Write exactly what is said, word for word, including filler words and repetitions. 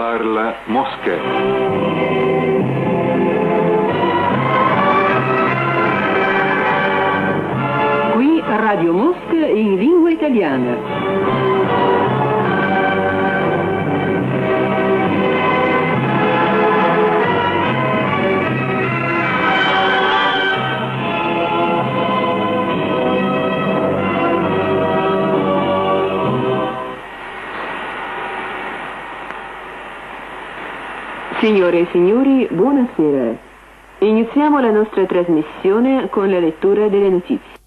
Parla Mosca. Qui Radio Mosca in lingua italiana. Signore e signori, buonasera. Iniziamo la nostra trasmissione con la lettura delle notizie.